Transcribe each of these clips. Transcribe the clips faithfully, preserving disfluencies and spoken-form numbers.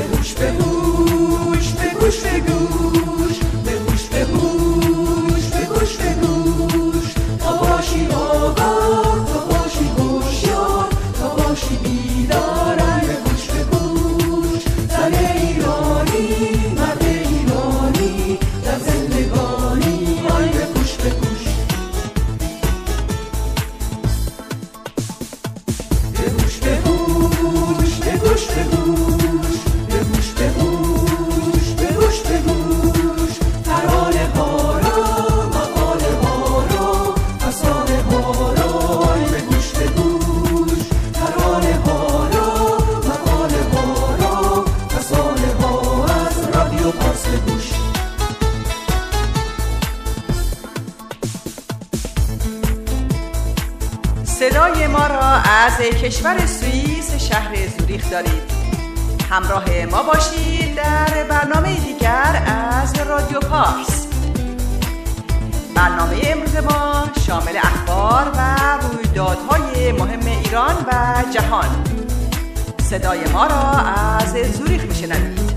بگوش بگوش بگوش بگوش بگوش بگوش بگوش بگوش تا باشی آگاه تا باشی هوشیار تا باشی بیدار بگوش بگوش زن ایرانی مرد ایرانی در زندگانی آی بگوش بگوش بگوش بگوش بگوش بگوش بگوش بگوش بگوش بگوش ترانه ها را مقاله ها را افسانه ها را آی بگوش بگوش ترانه ها را مقاله ها را افسانه ها از رادیو پارس بگوش صدای ما را از کشور سوئیس شهر زوریخ دارید. همراه ما باشید در برنامه دیگر از رادیو پارس. برنامه امروز ما شامل اخبار و رویدادهای مهم ایران و جهان. صدای ما را از زوریخ میشنوید.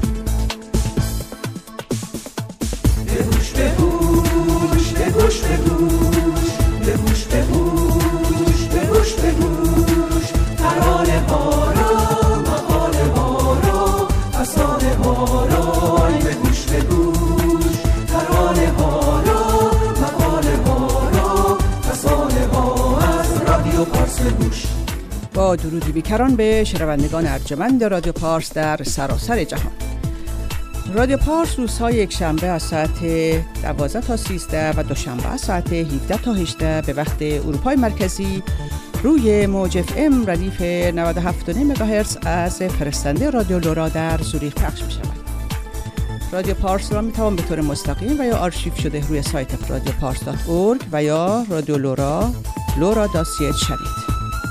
بگوش بگوش بگوش بگوش بگوش بگوش بگوش بگوش ترانه ها را مقاله ها را افسانه ها را آی بگوش بگوش ترانه ها را مقاله ها را افسانه ها از رادیو پارس بگوش. با درودی بیکران به شنوندگان ارجمند رادیو پارس در سراسر جهان. رادیو پارس روزهای یک شنبه از ساعت دوازده تا سیزده و دوشنبه از ساعت هفده تا هجده به وقت اروپای مرکزی روی موج اف ام ردیف نود و هفت و نیم مگاهرتز از فرستنده رادیو لورا در زوریخ پخش می شود. رادیو پارس را می توان به طور مستقیم و یا آرشیو شده روی سایت رادیو پارس دات اورگ و یا رادیو لورا لورا دات سی اچ شنید.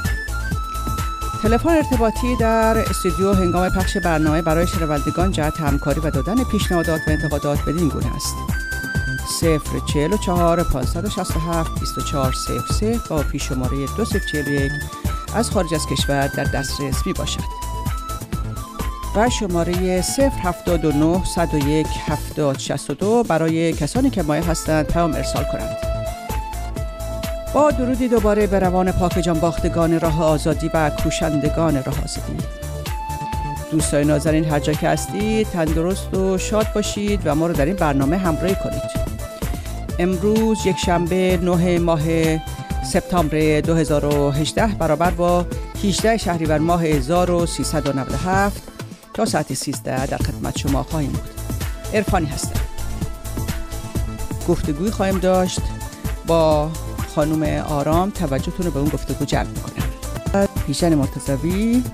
تلفن ارتباطی در استودیو هنگام پخش برنامه برای شنوندگان جهت همکاری و دادن پیشنهادات و انتقادات بدین گونه است: صفر چهل و چهار پانصد و شصت و هفت بیست و چهار صفر سه با پیش شماره دو صفر چهل و یک از خارج از کشور در دسترس می باشد و شماره صفر هفتاد و نه صد و یک هفتاد شصت و دو برای کسانی که مایل هستند پیام ارسال کنند. با درودی دوباره به روان پاک جانباختگان راه آزادی و کوشندگان راه آزادی. دوستان نازنین هر جا که هستید تندرست و شاد باشید و ما رو در این برنامه همراهی کنید. امروز یک شنبه نه ماه سپتامبر دو هزار و هجده برابر با هجده شهریور ماه هزار و سیصد و نود و هفت تا ساعت سیزده در خدمت شما خواهیم بود. عرفانی هستم. گفتگوی خواهیم داشت با خانم آرام. توجهتون رو به اون گفتگو جلب میکنم. پیشن مرتضوی.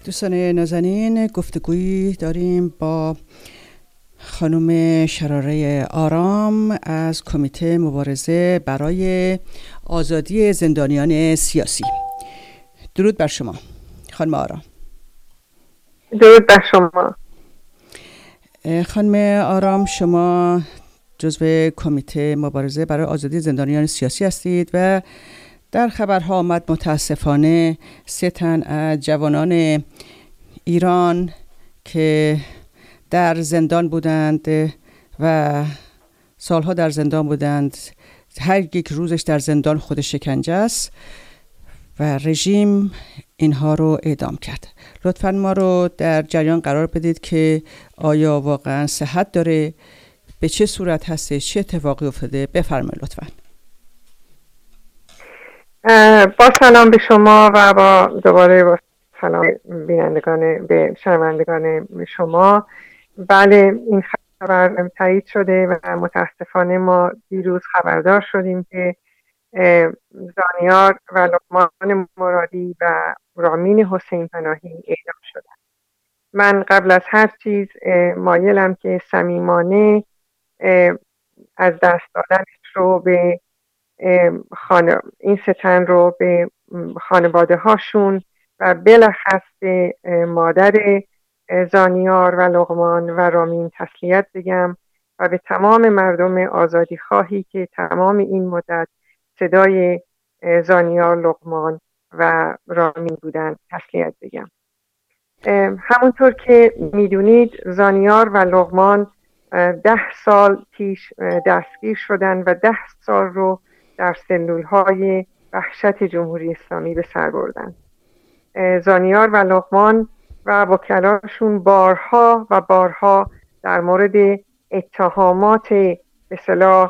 دوستان نازنین، گفتگویی داریم با خانم شراره آرام از کمیته مبارزه برای آزادی زندانیان سیاسی. درود بر شما خانم آرام. درود بر شما خانم آرام، شما جزو کمیته مبارزه برای آزادی زندانیان سیاسی هستید و در خبرها آمد متاسفانه سه تن از جوانان ایران که در زندان بودند و سالها در زندان بودند، هر یک روزش در زندان خود شکنجه است و رژیم اینها رو اعدام کرد. لطفاً ما رو در جریان قرار بدید که آیا واقعاً صحت داره، به چه صورت هسته، چه اتفاقی افتاده؟ بفرمایید لطفاً. با سلام به شما و با دوباره با سلام بینندگان به شنوندگان شما. بله، این خبر تایید شده و متاسفانه ما دیروز خبردار شدیم که زانیار و لقمان مرادی و رامین حسین پناهی اعدام شدند. من قبل از هر چیز مایلم که صمیمانه از دست دادنش رو به خانه این ستن رو به خانواده هاشون و بلخص به مادر زانیار و لقمان و رامین تسلیت بگم و به تمام مردم آزادی خواهی که تمام این مدت صدای زانیار، لقمان و رامین بودن تسلیت بگم. همونطور که میدونید زانیار و لقمان ده سال پیش دستگیر شدن و ده سال رو در سلول‌های وحشت جمهوری اسلامی به سر بردن. زانیار و لقمان و وکلاشون بارها و بارها در مورد اتهامات به اصطلاح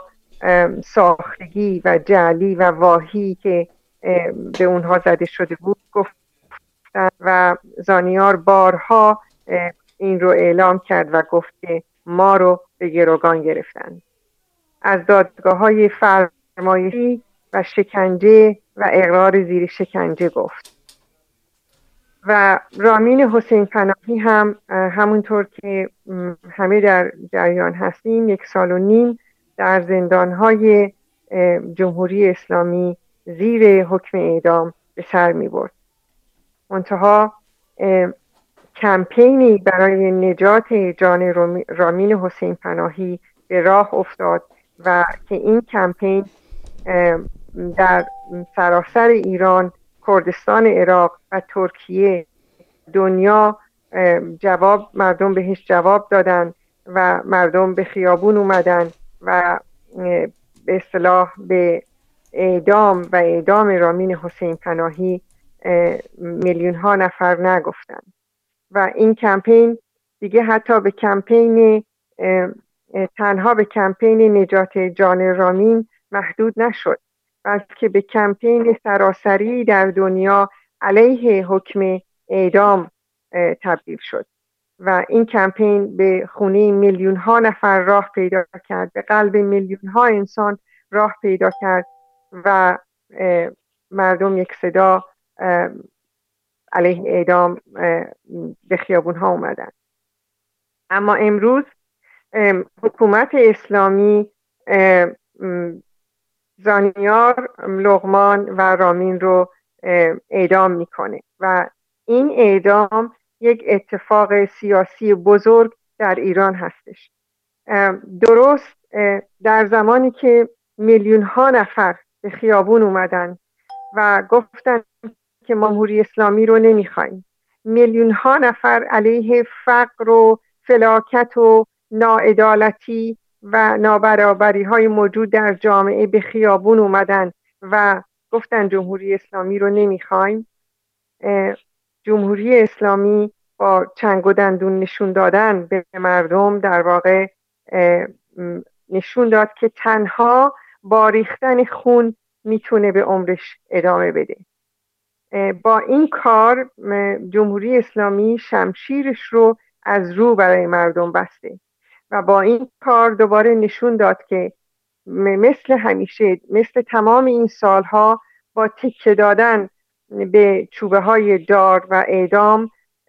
ساختگی و جعلی و واهی که به اونها زده شده بود گفتن و زانیار بارها این رو اعلام کرد و گفت که ما رو به گروگان گرفتن. از دادگاه‌های فرمایشی و شکنجه و اقرار زیر شکنجه گفت. و رامین حسین پناهی هم همونطور که همه در جریان هستیم یک سال و نیم در زندان‌های جمهوری اسلامی زیر حکم اعدام به سر می برد. منتها کمپینی برای نجات جان رامین حسین پناهی به راه افتاد و که این کمپین در سراسر ایران، کردستان عراق و ترکیه دنیا جواب مردم بهش جواب دادن و مردم به خیابون اومدن و به اصطلاح به اعدام و اعدام رامین حسین پناهی میلیون ها نفر نگفتن. و این کمپین دیگه حتی به کمپین تنها به کمپین نجات جان رامین محدود نشد، بلکه به کمپین سراسری در دنیا علیه حکم اعدام تبدیل شد و این کمپین به خونه میلیون ها نفر راه پیدا کرد، به قلب میلیون ها انسان راه پیدا کرد و مردم یک صدا علیه اعدام به خیابون ها اومدن. اما امروز حکومت اسلامی زانیار، لقمان و رامین رو اعدام میکنه و این اعدام یک اتفاق سیاسی بزرگ در ایران هستش. درست در زمانی که میلیون ها نفر به خیابون اومدن و گفتن که ما جمهوری اسلامی رو نمیخوایم، میلیون ها نفر علیه فقر و فلاکت و ناعدالتی و نابرابری های موجود در جامعه به خیابون اومدن و گفتن جمهوری اسلامی رو نمیخوایم. جمهوری اسلامی با چنگ و دندون نشون دادن به مردم در واقع نشون داد که تنها با ریختن خون میتونه به عمرش ادامه بده. با این کار جمهوری اسلامی شمشیرش رو از رو برای مردم بسته و با این کار دوباره نشون داد که مثل همیشه، مثل تمام این سالها، با تکه دادن به چوبه های دار و اعدام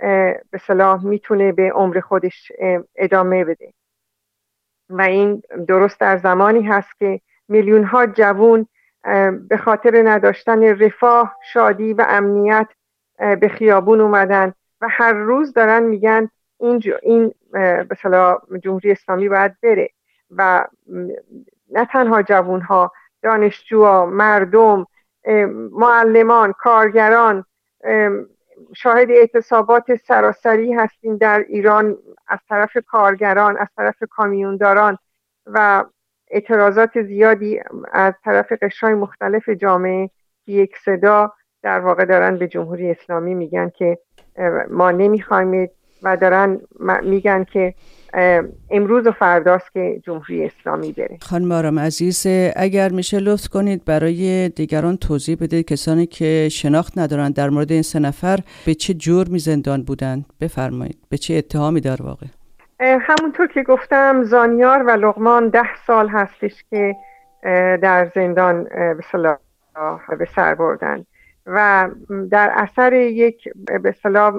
به صلاح میتونه به عمر خودش ادامه بده. و این درست در زمانی هست که میلیون ها جوان به خاطر نداشتن رفاه، شادی و امنیت به خیابون اومدن و هر روز دارن میگن این این به اصطلاح جمهوری اسلامی باید بره. و نه تنها جوان ها، دانشجوها، مردم، معلمان، کارگران شاهد اعتصابات سراسری هستیم در ایران از طرف کارگران، از طرف کامیونداران و اعتراضات زیادی از طرف قشرهای مختلف جامعه که یک صدا در واقع دارن به جمهوری اسلامی میگن که ما نمیخوایم و دارن میگن که امروز و فرداست که جمهوری اسلامی بره. خانم آرام عزیز، اگر میشه لطف کنید برای دیگران توضیح بدید، کسانی که شناخت ندارن در مورد این سه نفر به چه جرمی زندان بودند، بفرمایید به چه اتهامی در واقع؟ همونطور که گفتم زانیار و لقمان ده سال هستش که در زندان به اصطلاح به سر بردن و در اثر یک به اصطلاح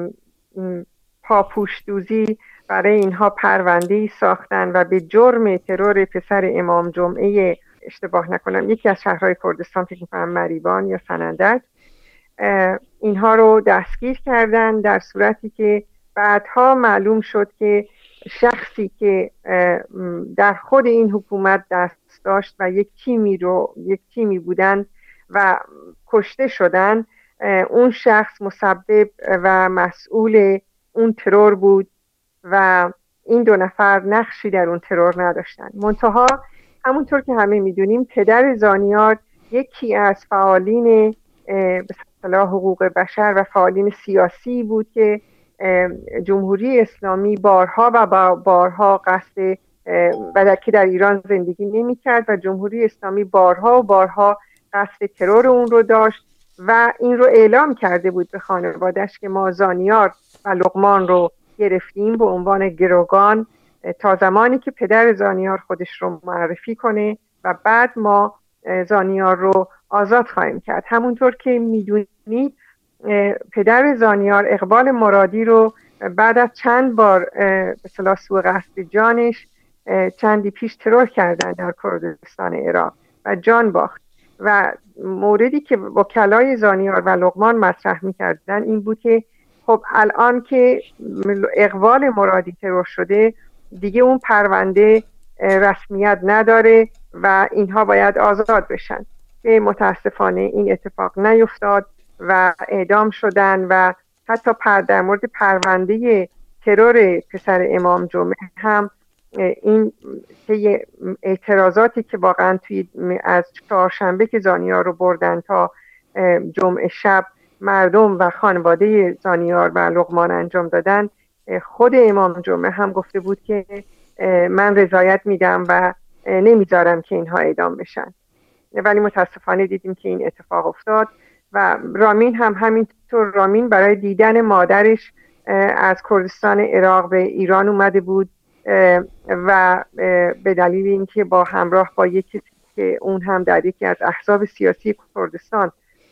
پاپوش‌دوزی برای اینها پرونده‌ای ساختن و به جرم ترور پسر امام جمعه، اشتباه نکنم یکی از شهرهای کردستان، فکر می‌کنم مریبان یا سنندج، اینها رو دستگیر کردن، در صورتی که بعدها معلوم شد که شخصی که در خود این حکومت دست داشت و یک تیمی رو یک تیمی بودن و کشته شدن، اون شخص مسبب و مسئول اون ترور بود و این دو نفر نقشی در اون ترور نداشتن. منتها همونطور که همه میدونیم پدر زانیار یکی از فعالین به اصطلاح حقوق بشر و فعالین سیاسی بود که جمهوری اسلامی بارها و بارها قصد و که در ایران زندگی نمی کرد و جمهوری اسلامی بارها و بارها قصد ترور اون رو داشت و این رو اعلام کرده بود به خانواده‌اش که ما زانیار و لقمان رو گرفتیم به عنوان گروگان تا زمانی که پدر زانیار خودش رو معرفی کنه و بعد ما زانیار رو آزاد خواهیم کرد. همونطور که میدونید پدر زانیار اقبال مرادی رو بعد از چند بار به اصطلاح سوء قصد جانش چندی پیش ترور کردن در کردستان عراق و جان باخت و موردی که وکلای زانیار و لقمان مطرح می‌کردن این بود که خب الان که اقبال مرادی ترور شده دیگه اون پرونده رسمیت نداره و اینها باید آزاد بشن، که متاسفانه این اتفاق نیفتاد و اعدام شدن و حتی پر در مورد پرونده ترور پسر امام جمعه هم این که اعتراضاتی که واقعا توی از چهارشنبه که زانیار رو بردن تا جمعه شب مردم و خانواده زانیار و لقمان انجام دادن، خود امام جمعه هم گفته بود که من رضایت میدم و نمیذارم که اینها اعدام بشن، ولی متاسفانه دیدیم که این اتفاق افتاد. و رامین هم همینطور، رامین برای دیدن مادرش از کردستان عراق به ایران اومده بود و به دلیل اینکه با همراه با یکی که اون هم در یکی از احزاب سیاسی کردستان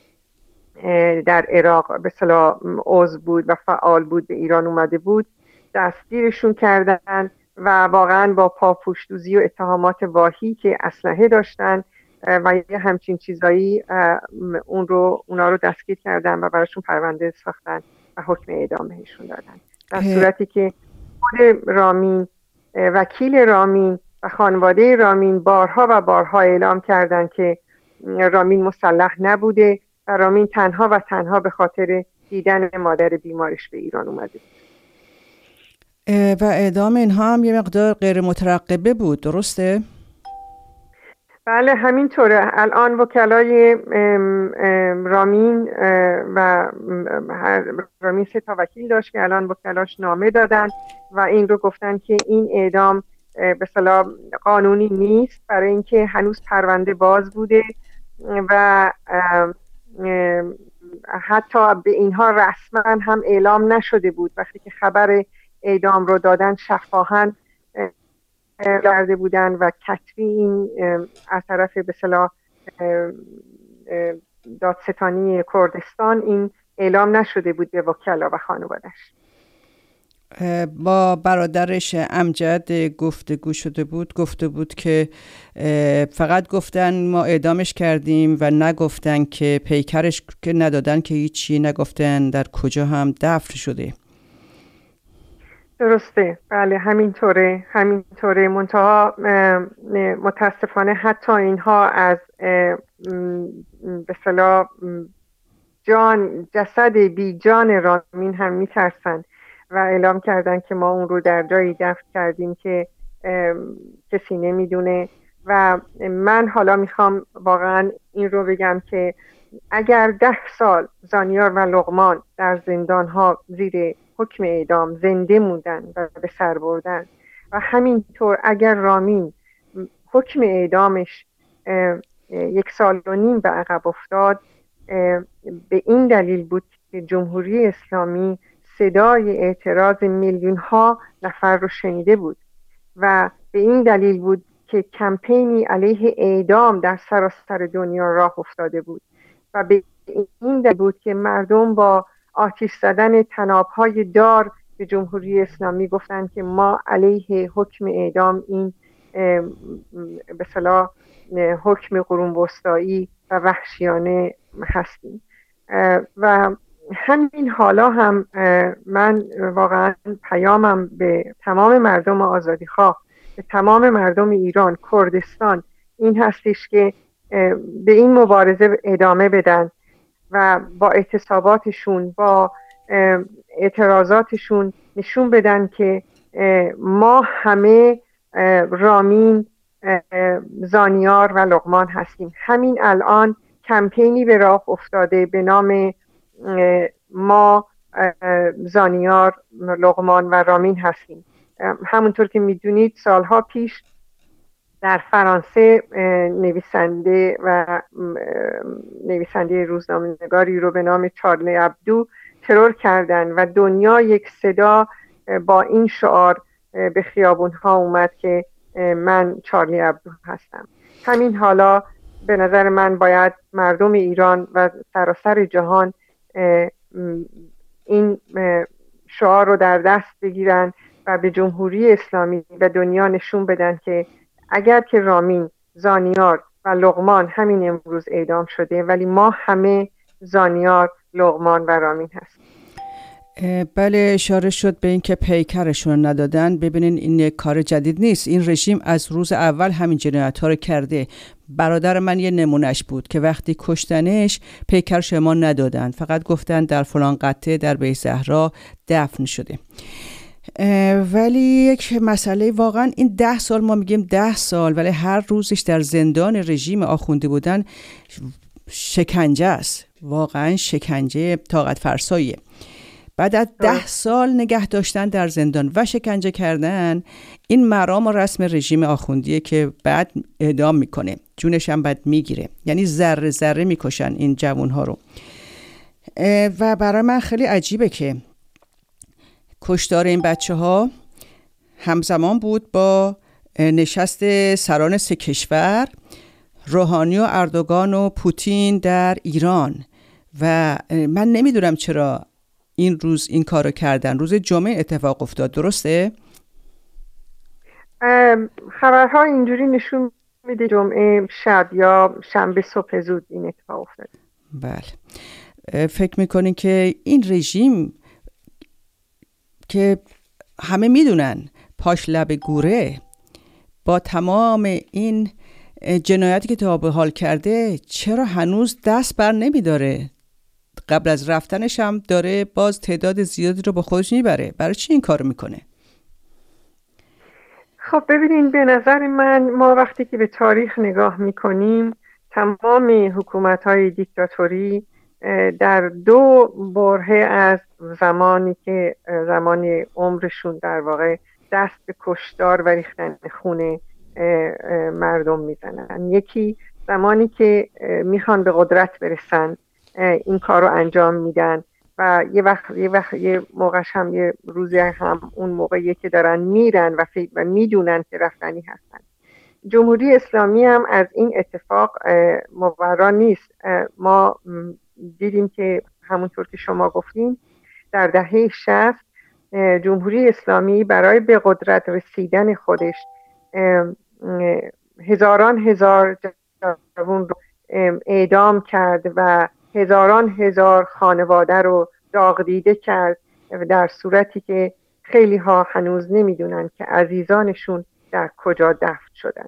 در عراق به اصطلاح عضو بود و فعال بود به ایران اومده بود، دستگیرشون کردن و واقعا با پاپوش‌دوزی و اتهامات واهی که اسلحه داشتن و یه همچین چیزایی اون رو اونا رو دستگیر کردن و براشون پرونده ساختن و حکم اعدام بهشون دادن، در صورتی که خود رامین، وکیل رامین و خانواده رامین بارها و بارها اعلام کردن که رامین مسلح نبوده و رامین تنها و تنها به خاطر دیدن مادر بیمارش به ایران اومده. و اعدام اینها هم یه مقدار غیر مترقبه بود، درسته؟ بله همینطوره. الان وکلای رامین و رامین سه تا وکیل داشت که الان وکلاش نامه دادن و این رو گفتن که این اعدام به اصطلاح قانونی نیست، برای اینکه هنوز پرونده باز بوده و حتی به اینها رسما هم اعلام نشده بود. وقتی که خبر اعدام رو دادن شفاهاً کرده بودن و کتبی این از طرف به اصطلاح دادستانی کردستان این اعلام نشده بود به وکلا و خانوادش. با برادرش امجد گفتگو شده بود، گفته بود که فقط گفتن ما اعدامش کردیم و نگفتن که پیکرش که ندادن که هیچی، نگفتن در کجا هم دفن شده. درسته، بله همینطوره همینطوره منتها متاسفانه حتی اینها از به اصطلاح جان جسد بی جان رامین هم میترسن و اعلام کردن که ما اون رو در جایی دفن کردیم که کسی نمیدونه. و من حالا میخوام واقعا این رو بگم که اگر ده سال زانیار و لقمان در زندان ها زیر حکم اعدام زنده موندن و به سر بردن و همینطور اگر رامین حکم اعدامش یک سال و نیم به عقب افتاد، به این دلیل بود که جمهوری اسلامی صدای اعتراض میلیون ها نفر رو شنیده بود و به این دلیل بود که کمپینی علیه اعدام در سراسر دنیا راه افتاده بود و به این دلیل بود که مردم با آتش زدن طناب‌های دار به جمهوری اسلامی گفتند که ما علیه حکم اعدام، این به اصطلاح حکم قرون وسطایی و وحشیانه هستیم. و همین حالا هم من واقعا پیامم به تمام مردم آزادیخواه، به تمام مردم ایران، کردستان این هستش که به این مبارزه ادامه بدن و با اعتصاباتشون، با اعتراضاتشون نشون بدن که ما همه رامین، زانیار و لقمان هستیم. همین الان کمپینی به راه افتاده به نام ما زانیار، لقمان و رامین هستیم. همونطور که میدونید سالها پیش در فرانسه نویسنده و نویسنده روزنامه‌نگاری رو به نام چارلی ابدو ترور کردن و دنیا یک صدا با این شعار به خیابون‌ها اومد که من چارلی ابدو هستم. همین حالا به نظر من باید مردم ایران و سراسر جهان این شعار رو در دست بگیرن و به جمهوری اسلامی و دنیا نشون بدن که اگر که رامین، زانیار و لقمان همین امروز اعدام شده، ولی ما همه زانیار، لقمان و رامین هستیم. بله، اشاره شد به این که پیکرشون ندادن. ببینین این کار جدید نیست، این رژیم از روز اول همین جنایت ها رو کرده. برادر من یه نمونش بود که وقتی کشتنش پیکرش ما ندادن، فقط گفتن در فلان قطعه در بیت زهرا دفن شده. ولی یک مسئله واقعا این ده سال، ما میگیم ده سال، ولی هر روزش در زندان رژیم آخونده بودن شکنجه است، واقعا شکنجه طاقت فرساییه. بعد از ده سال نگه داشتن در زندان و شکنجه کردن، این مرام و رسم رژیم آخوندیه که بعد اعدام میکنه، جونش هم بعد میگیره. یعنی ذره ذره میکشن این جوانها رو. و برای من خیلی عجیبه که کشتار این بچه ها همزمان بود با نشست سران سه کشور، روحانی و اردوغان و پوتین در ایران. و من نمیدونم چرا این روز این کارو کردن. روز جمعه اتفاق افتاد، درسته؟ خبرها اینجوری نشون میده جمعه شب یا شنبه صبح زود این اتفاق افتاد. بله. فکر میکنین که این رژیم که همه میدونن پاش لب گوره، با تمام این جنایتی که تا به حال کرده، چرا هنوز دست بر نمیداره؟ قبل از رفتنش هم داره باز تعداد زیادی رو با خودش میبره. برای چی این کارو میکنه؟ خب ببینین، به نظر من ما وقتی که به تاریخ نگاه میکنیم، تمام حکومت‌های دیکتاتوری در دو برهه از زمانی که زمان عمرشون در واقع دست به کشتار و ریختن خون مردم میزنن. یکی زمانی که میخوان به قدرت برسن این کار رو انجام میدن و یه وقت یه وقت یه موقعش هم یه روزی هم اون موقعیه که دارن میرن و و میدونن که رفتنی هستن. جمهوری اسلامی هم از این اتفاق مبرا نیست. ما دیدیم که همونطور که شما گفتین در دهه شصت جمهوری اسلامی برای به قدرت رسیدن خودش هزاران هزار جوان رو اعدام کرد و هزاران هزار خانواده رو داغ دیده کرد، در صورتی که خیلی ها هنوز نمیدونن که عزیزانشون در کجا دفن شدن.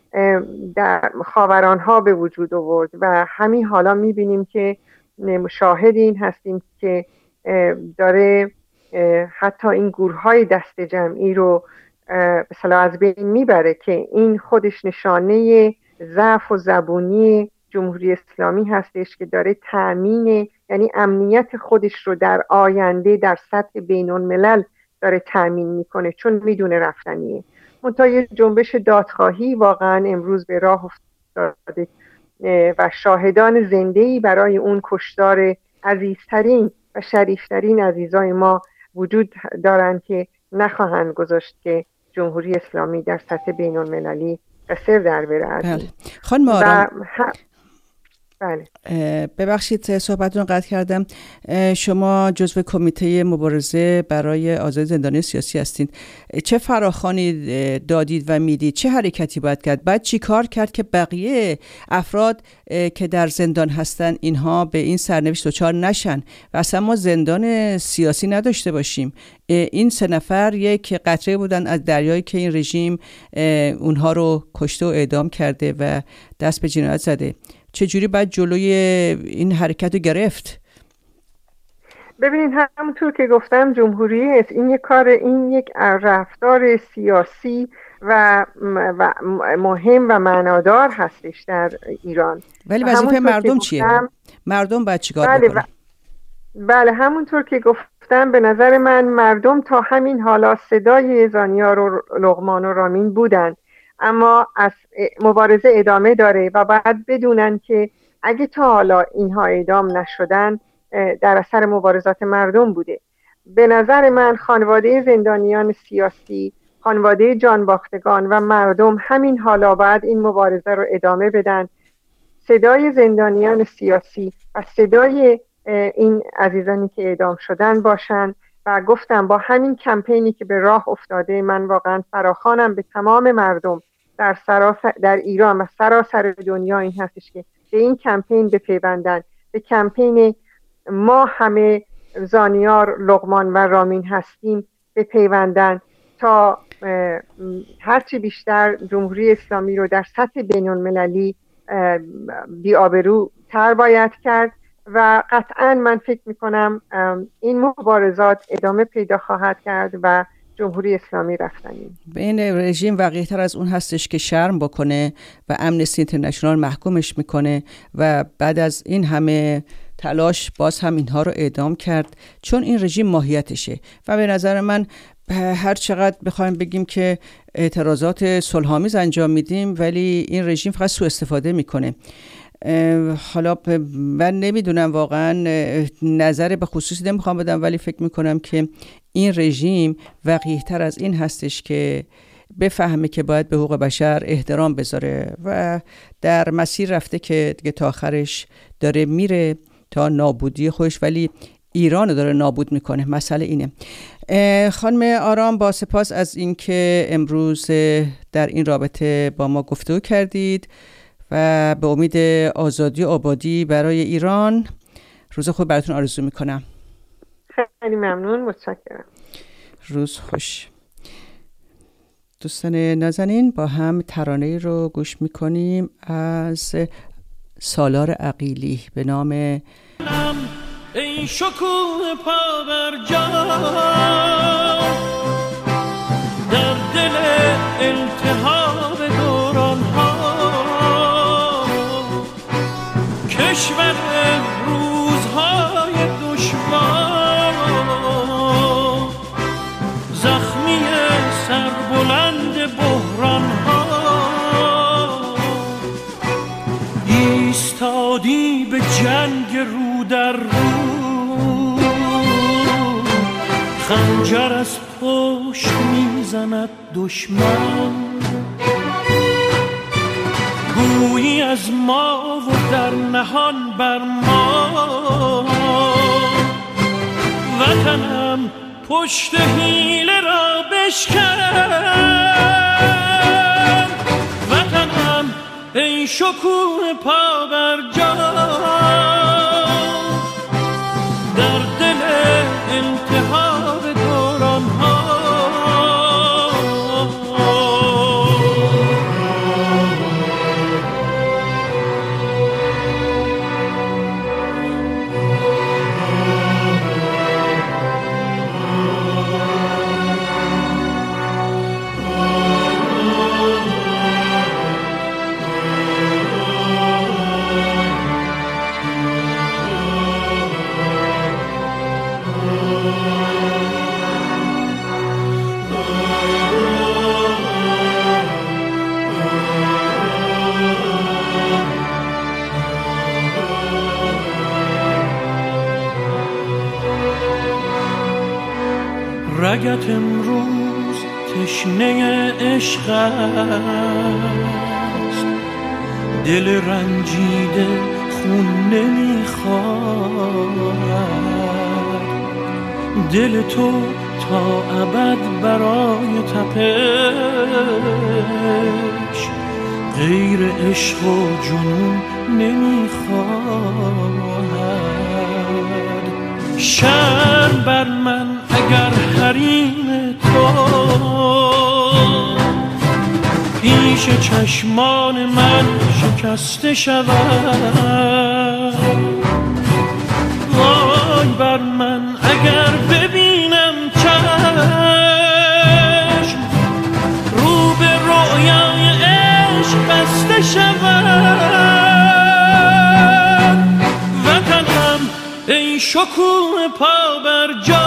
در خاورانها به وجود آورد و همین حالا میبینیم که شاهد این هستیم که داره حتی این گورهای دست جمعی رو مثلا از بین میبره که این خودش نشانه ضعف و زبونی جمهوری اسلامی هستش که داره تأمین، یعنی امنیت خودش رو در آینده در سطح بین الملل داره تأمین میکنه، چون میدونه رفتنیه. منتها یه جنبش دادخواهی واقعا امروز به راه افتاده و شاهدان زنده‌ای برای اون کشتار عزیزترین و شریفترین عزیزای ما وجود دارن که نخواهند گذاشت که جمهوری اسلامی در سطح بین المللی قصر در بره. بله. خانم آرام ه... بله. ببخشید صحبتتون قطع کردم. شما جزو کمیته مبارزه برای آزادی زندانیان سیاسی هستید. چه فراخوانی دادید و میدید؟ چه حرکتی باید کرد؟ باید چی کار کرد که بقیه افراد که در زندان هستن اینها به این سرنوشت دچار نشن و اصلا ما زندان سیاسی نداشته باشیم؟ این سه نفر یک قطره بودن از دریایی که این رژیم اونها رو کشته و اعدام کرده و دست به جنایت زده. چجوری باید جلوی این حرکت رو گرفت؟ ببینید همونطور که گفتم جمهوری است، این یک کار، این یک رفتار سیاسی و, و مهم و معنادار هستش در ایران. ولی وظیفه مردم چیه؟ مردم باید چیکار بله بکنن؟ بله همونطور که گفتم به نظر من مردم تا همین حالا صدای زانیار و لقمان و رامین بودن، اما از مبارزه ادامه داره و باید بدونن که اگه تا حالا اینها اعدام نشدن در اثر مبارزات مردم بوده. به نظر من خانواده زندانیان سیاسی، خانواده جانباختگان و مردم همین حالا باید این مبارزه رو ادامه بدن. صدای زندانیان سیاسی و صدای این عزیزانی که اعدام شدن باشن و گفتم با همین کمپینی که به راه افتاده من واقعا فراخوانم به تمام مردم در سراسر در ایران و سراسر دنیا این هستش که به این کمپین بپیوندن، به کمپین ما همه زانیار، لقمان و رامین هستیم بپیوندن تا هرچی بیشتر جمهوری اسلامی رو در سطح بین المللی بی‌آبرو تر باید کرد و قطعا من فکر میکنم این مبارزات ادامه پیدا خواهد کرد و جمهوری اسلامی رفتنی. به این رژیم واقعی‌تر از اون هستش که شرم بکنه و امنستی اینترنشنال محکومش میکنه و بعد از این همه تلاش باز هم اینها رو اعدام کرد، چون این رژیم ماهیتشه. و به نظر من هر چقدر بخوایم بگیم که اعتراضات صلح‌آمیز انجام میدیم ولی این رژیم فقط سوء استفاده میکنه. حالا من نمیدونم واقعا نظر به خصوصی نمیخوام بدم ولی فکر میکنم که این رژیم وقیح‌تر از این هستش که بفهمه که باید به حقوق بشر احترام بذاره و در مسیر رفته که دیگه تا آخرش داره میره تا نابودی خودش، ولی ایران رو داره نابود میکنه. مسئله اینه. خانم آرام با سپاس از اینکه امروز در این رابطه با ما گفتگو کردید و به امید آزادی و آبادی برای ایران روز خوب براتون آرزو میکنم. خیلی ممنون، متشکرم. روز خوش. دوستان نازنین با هم ترانه‌ای رو گوش میکنیم از سالار عقیلی به نام ای شکوه پا بر جا در دل التهاب دوران ها کشور روزهای دشوار زخمی سربلند بحران ها ایستادی به جنگ رو در رو خنجر از پشت میزند دشمن گویی از ما و در نهان بر ما وطنم پشت حیله را بشکن، وطنم ای شکوه پا بر جا، در دل التهاب دوران ها. رگت امروز تشنه عشق است، دل رنجیده خون نمیخواد، دل تو تا ابد برای تپش غیر عشق و جنون نمیخواد. شرم بر من اگر حریم تو پیش چشمان من شکسته شود، وای بر من اگر ببینم چشم رو به رویای عشق بسته شود. وطنم ای شکوه پا بر جا،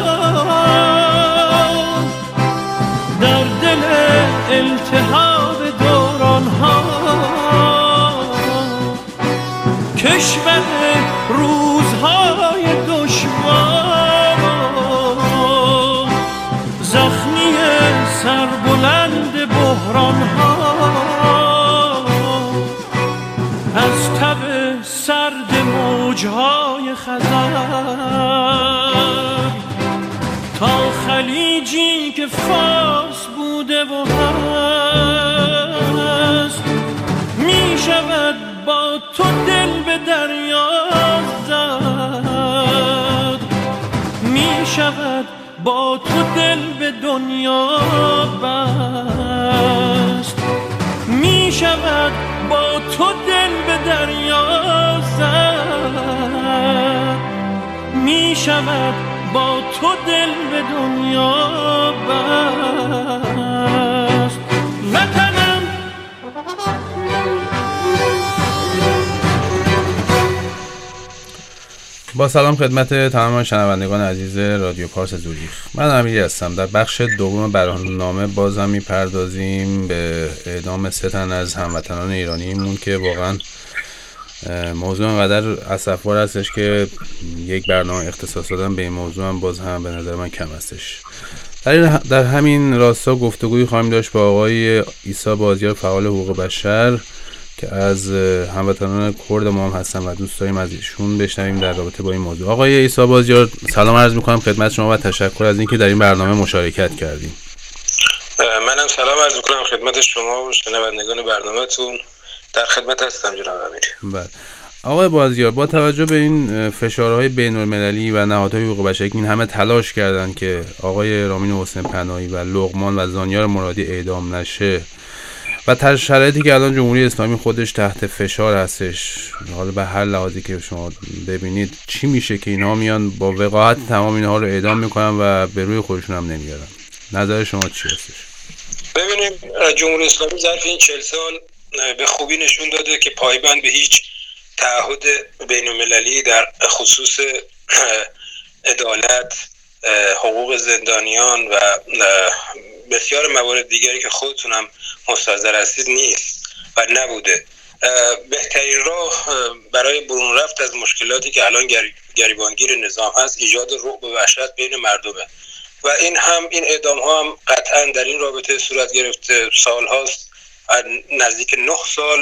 در دل التهاب دوران ها، کشور روزهای دشوار، زخمی سربلند بحران ها، از تب سرد موجهای خزر تا خلیجی که فارس بوده و هست، می شود با تو دل به دریا زد، می شود با تو دل به دنیا بست، می شود با تو دل به دریا زد، می شود با تو دل به دنیا بست. وطنم با سلام خدمت تمام شنوندگان عزیز رادیو پارس زوریخ، من امیری هستم. در بخش دوم برنامه باز هم میپردازیم به اعدام سه تن از هموطنان ایرانیمون که واقعا موضوع انقدر اسفبار هستش که یک برنامه اختصاص دادن به این موضوع هم باز هم به نظر من کم هستش. در, در همین راستا گفتگویی خواهیم داشت با آقای عیسی بازیار، فعال حقوق بشر، که از هموطنان کرد ما هم هستن و دوست داریم از ایشون بشنویم در رابطه با این موضوع. آقای عیسی بازیار، سلام عرض میکنم خدمت شما و تشکر از اینکه در این برنامه مشارکت کردیم. منم سلام عرض میکنم خدمت شما و شنوندگان برنامه‌تون. در خدمت هستم جناب امیری. بله آقای بازیار، با توجه به این فشارهای بین‌المللی و نهادهای حقوق بشری که این همه تلاش کردن که آقای رامین حسین پناهی و لقمان و زانیار مرادی اعدام نشه و در شرایطی که الان جمهوری اسلامی خودش تحت فشار هستش، حالا به هر لحاظی که شما ببینید، چی میشه که اینها میان با وقاحت تمام اینها رو اعدام میکنن و به روی خودشون هم نمیارن؟ نظر شما چی هستش؟ ببینیم، جمهوری اسلامی ظرف این چهل سال به خوبی نشون داده که پایبند به هیچ تعهد بین‌المللی در خصوص عدالت، حقوق زندانیان و بسیار موارد دیگری که خودتون هم مستحضر هستید نیست و نبوده. بهترین راه برای برون رفت از مشکلاتی که الان گریبانگیر نظام هست ایجاد رعب و وحشت بین مردمه و این هم این اعدام ها هم قطعا در این رابطه صورت گرفته. سال هاست، نزدیک نه سال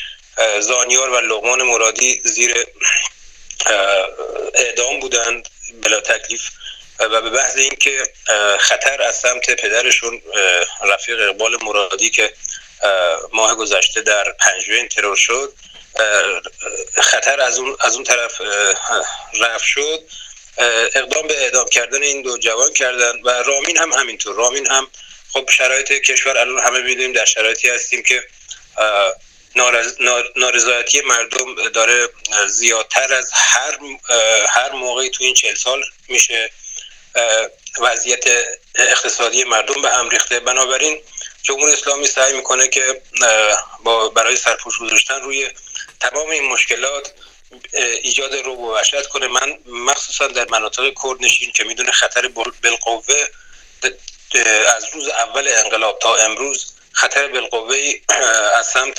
زانیار و لقمان مرادی زیر اعدام بودند بلا تکلیف و به بحث این که خطر از سمت پدرشون رفیق اقبال مرادی که ماه گذشته در پنجوین ترور شد، خطر از اون از اون طرف رفع شد، اقدام به اعدام کردن این دو جوان کردن و رامین هم همینطور. رامین هم خب شرایط کشور الان همه می‌دونیم در شرایطی هستیم که نارض... نارضایتی مردم داره زیادتر از هر هر موقعی تو این چهل سال میشه. وضعیت اقتصادی مردم به هم ریخته، بنابراین جمهوری اسلامی سعی میکنه که با برای سرپوش گذاشتن روی تمام این مشکلات ایجاد رعب و وحشت کنه. من مخصوصا در مناطق کردنشین که میدونه خطر بالقوه از روز اول انقلاب تا امروز خطر بالقوه از سمت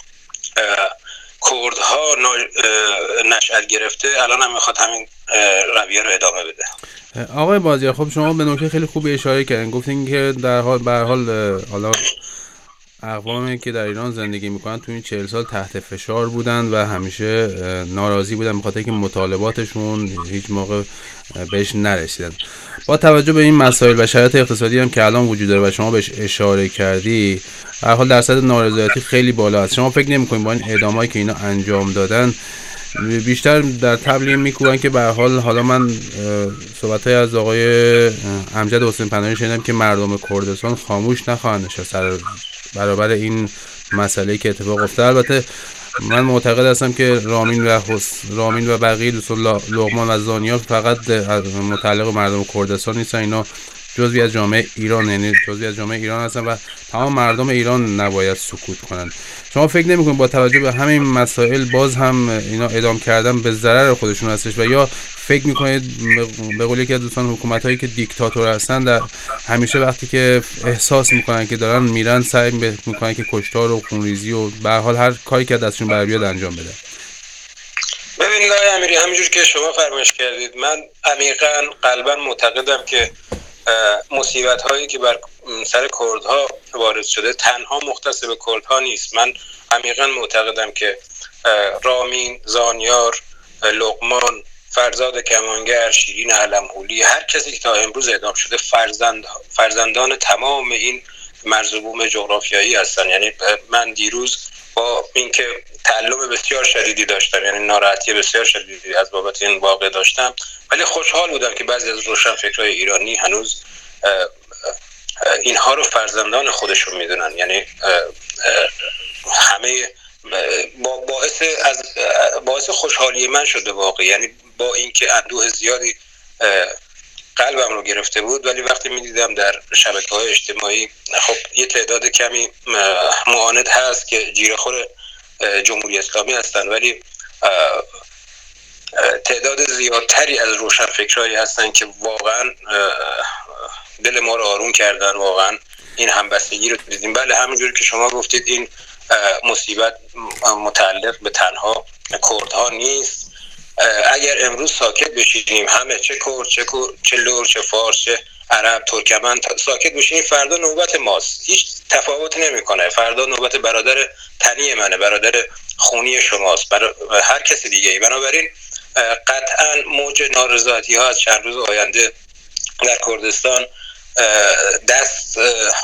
کردها نشأت گرفته، الان هم میخواد همین رویه رو ادامه بده. آقای بازیار، خب شما به نکته خیلی خوبی اشاره کردین، گفتین که در حال به هر حال حالا اقوامی که در ایران زندگی میکنن تو این چهل سال تحت فشار بودن و همیشه ناراضی بودن به خاطر اینکه مطالباتشون هیچ موقع بهش نرسیدن. با توجه به این مسائل و شرایط اقتصادی هم که الان وجود داره و شما بهش اشاره کردی، در حال درصد نارضایتی خیلی بالا است. شما فکر نمی‌کنید با این اعدامایی که اینا انجام دادن بیشتر در تبلیغ میکنن که به هر حال، حالا من صحبت‌های از آقای امجد حسین پناهی شنیدم که مردم کردستان خاموش نخواهند نشست سر برابر این مسئله که اتفاق افتاد. البته من معتقد هستم که رامین و رامین و بقیه دوستان لقمان و زانیار فقط متعلق به مردم کردستان نیستن، اینا جزوی از جامعه ایران، یعنی جزوی از جامعه ایران هستن و تمام مردم ایران نباید سکوت کنن. شما فکر نمی‌کنید با توجه به همین مسائل باز هم اینا اعدام کردن به ضرر خودشون هستش و یا فکر می‌کنید به قول یکی از دوستان حکومتایی که دیکتاتور هستن در همیشه وقتی که احساس می‌کنن که دارن میرن سعی می‌کنن که کشتار و خونریزی و به هر حال هر کاری که دستشون بر بیاد انجام بدن؟ ببینید آقای امیری، همینجور که شما فرمایش کردید، من عمیقاً قلباً معتقدم که مصیبت هایی که بر سر کردها وارد شده تنها مختص به کردها نیست. من عمیقاً معتقدم که رامین، زانیار، لقمان، فرزاد کمانگر، شیرین علم‌هولی، هر کسی که تا امروز اعدام شده فرزند فرزندان تمام این مرزبوم جغرافیایی هستن. یعنی من دیروز با اینکه تعلم بسیار شدیدی داشتم، یعنی ناراحتی بسیار شدیدی از بابت این واقعه داشتم، ولی خوشحال بودم که بعضی از روشنفکرای ایرانی هنوز اینها رو فرزندان خودشون میدونن. یعنی همه با باعث از باعث خوشحالی من شده واقعا، یعنی با اینکه اندوه زیادی قلبم رو گرفته بود، ولی وقتی میدیدم در شبکه‌های اجتماعی خب یه تعداد کمی معاند هست که جیره‌خور جمهوری اسلامی هستن، ولی تعداد زیادتری از روشنفکرایی هستن که واقعا دل ما رو آروم کردن. واقعا این همبستگی رو دیدیم. بله، همونجوری که شما گفتید این مصیبت متعلق به تنها کردها نیست. اگر امروز ساکت بشینیم، همه چه کرد، چه چه لور، چه فارس، چه عرب، ترکمن ساکت بشینیم، فردا نوبت ماست. هیچ تفاوت نمیکنه. فردا نوبت برادر تنی منه، برادر خونی شماست، برای هر کسی دیگه ای. بنابراین قطعا موج نارضایتی ها از چند روز آینده در کردستان دست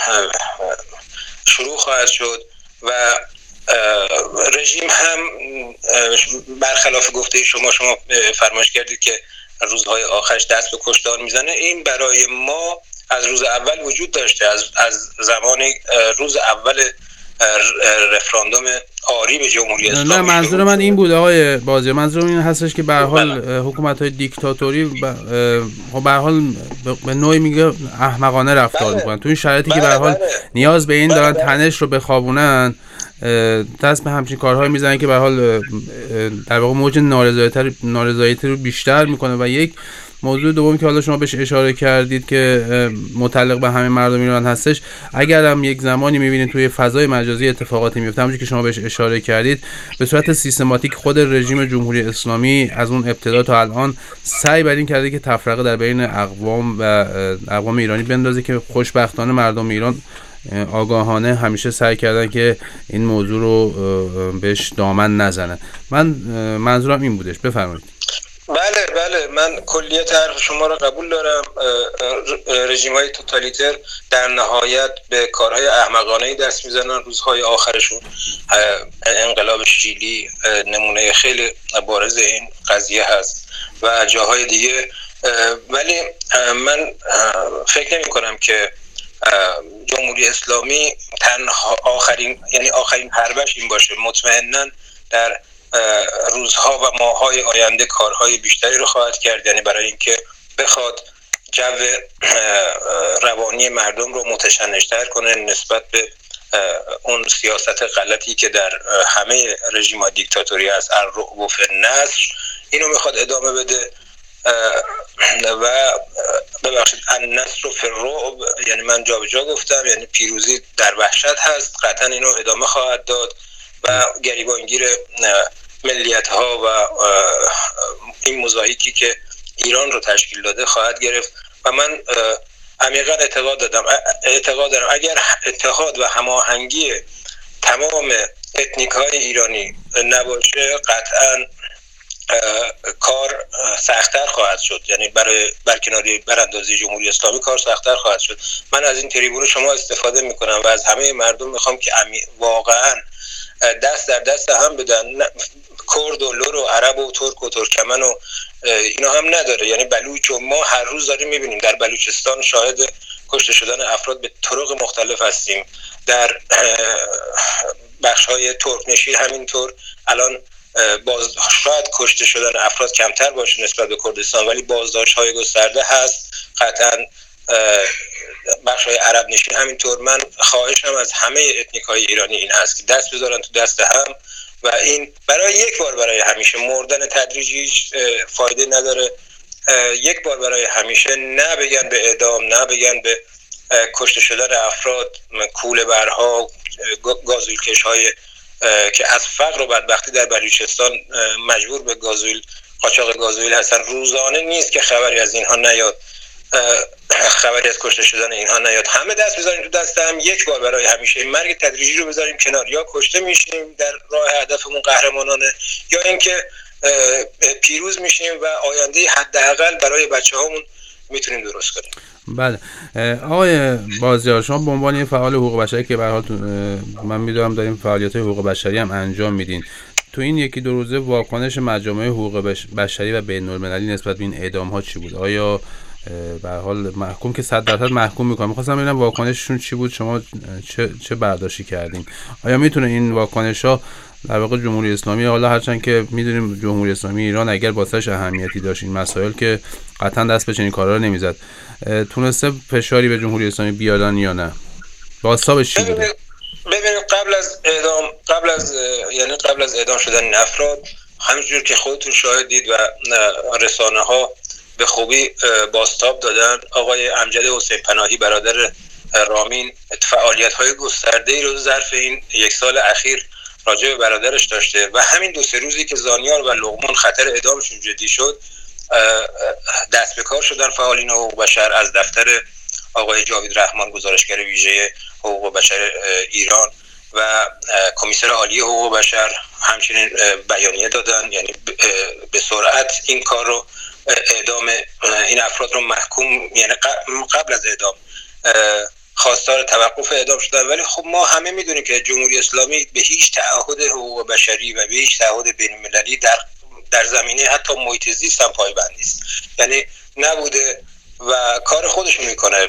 شروع خواهد شد و رژیم هم برخلاف گفته شما شما فرمایش کردید که روزهای آخرش دست به کشتار میزنه. این برای ما از روز اول وجود داشته، از از زمان روز اول رفراندوم آری به جمهوری اسلامی. نه، منظور من این بود آقای بازی، منظورم این هستش که به هر حال حکومت‌های دیکتاتوری به هر حال به نوعی میگه احمقانه رفتار میکنن تو این شرایطی که به هر حال نیاز به این دارن تنش رو بخوابونن، دست به همچین کارهای میزنن که به هر حال در واقع موج نارضایتی نارضایتی رو بیشتر میکنه. و یک موضوع دوم که حالا شما بهش اشاره کردید که متعلق به همه مردم ایران هستش، اگر هم یک زمانی میبینید توی فضای مجازی اتفاقاتی میفته، همونجوری که شما بهش اشاره کردید، به صورت سیستماتیک خود رژیم جمهوری اسلامی از اون ابتدا تا الان سعی بر این کرده که تفرقه در بین اقوام و اقوام ایرانی بندازه که خوشبختانه مردم ایران آگاهانه همیشه سعی کردن که این موضوع رو بهش دامن نزنن. من منظورم این بودش. بفرمایید. بله بله بله، من کلیت حرف شما رو قبول دارم. رژیم های توتالیتر در نهایت به کارهای احمقانه‌ای دست میزنن. روزهای آخرشون انقلاب شیلی نمونه خیلی بارز این قضیه هست و جاهای دیگه، ولی من فکر نمی کنم که جمهوری اسلامی تنها آخرین یعنی آخرین حربش این باشه. مطمئناً در روزها و ماه‌های آینده کارهای بیشتری رو خواهد کرد، یعنی برای اینکه بخواد جو روانی مردم رو متشنج‌تر کنه نسبت به اون سیاست غلطی که در همه رژیم‌های دیکتاتوری هست، الرعب فی النصر، اینو میخواد ادامه بده. و ببخشید النصر فی الرعب، یعنی من جا به جا گفتم، یعنی پیروزی در وحشت هست. قطعا اینو ادامه خواهد داد و گریبانگیر ملیت ها و این موزاییکی که ایران رو تشکیل داده خواهد گرفت. و من عمیقا اعتقاد دادم اعتقاد دارم اگر اتحاد و هماهنگی تمام اتنیک های ایرانی نباشه، قطعا کار سخت‌تر خواهد شد، یعنی برای برکناری براندازی جمهوری اسلامی کار سخت‌تر خواهد شد. من از این تریبون شما استفاده میکنم و از همه مردم میخوام که واقعا دست در دست هم بدن. کرد و لور و عرب و ترک و ترکمن و اینا هم نداره، یعنی بلوچ و ما هر روز داریم میبینیم در بلوچستان شاهد کشته شدن افراد به طرق مختلف هستیم. در بخش‌های ترکنشین همینطور. الان باز شاید کشته شدن افراد کمتر باشه نسبت به کردستان، ولی بازداشت‌های گسترده هست. قطعاً بخش‌های عرب نشین همینطور. من خواهشم از همه اتنیک‌های ایرانی این هست که دست بذارن تو دست هم و این برای یک بار برای همیشه، مردن تدریجی فایده نداره. یک بار برای همیشه نه بگن به اعدام، نه بگن به کشته شدن افراد، کوله برها، گازوئیل‌کش‌های که از فقر و بدبختی در بلوچستان مجبور به گازوئیل قاچاق گازوئیل هستن. روزانه نیست که خبری از اینها نیاد، خبری از کشته شدن اینها نیاد. همه دست بذاریم تو دست هم، یک بار برای همیشه این مرگ تدریجی رو بذاریم کنار. یا کشته میشیم در راه هدفمون قهرمانانه، یا اینکه پیروز میشیم و آینده حداقل برای بچه‌هامون میتونیم درست کنیم. بله آقای بازیار، شما به عنوان یه فعال حقوق بشری که به هر حال من میدونم داریم فعالیت‌های حقوق بشری هم انجام میدین، تو این یکی دو روزه واکنش مجامع حقوق بشری و بین‌المللی نسبت به این اعدام‌ها چی بود؟ آیا به هر حال محکوم که صد درصد محکوم میکنم، میخواستم ببینم واکنششون چی بود، شما چه چه برداشتی کردین؟ آیا میتونه این واکنش‌ها در واقع جمهوری اسلامی، حالا هرچند که میدونیم جمهوری اسلامی ایران اگر واسش اهمیتی داشت این مسائل که قطعا دست به چنین کارا رو نمیزد، تونسته فشاری به جمهوری اسلامی بیارن یا نه؟ بازتابش چی بوده؟ ببینید قبل از اعدام قبل از یعنی قبل از اعدام شدن این افراد، همونجور که خودتون شاهد دید و رسانه‌ها به خوبی بازتاب دادن، آقای امجد حسین پناهی برادر رامین فعالیت‌های گسترده‌ای رو ظرف این یک سال اخیر راجع به برادرش داشته و همین دو سه روزی که زانیار و لقمان خطر اعدامشون جدی شد، دست به کار شدن فعالین حقوق بشر. از دفتر آقای جاوید رحمان گزارشگر ویژه حقوق بشر ایران و کمیسر عالی حقوق بشر همچنین بیانیه دادن، یعنی به سرعت این کار رو اعدام این افراد رو محکوم، یعنی قبل از اعدام خواستار توقف اعدام شدن. ولی خب ما همه میدونیم که جمهوری اسلامی به هیچ تعهد حقوق بشری و به هیچ تعهد بین‌المللی در در زمینه حتی محیط زیست هم پایبند نیست، یعنی نبوده و کار خودش میکنه.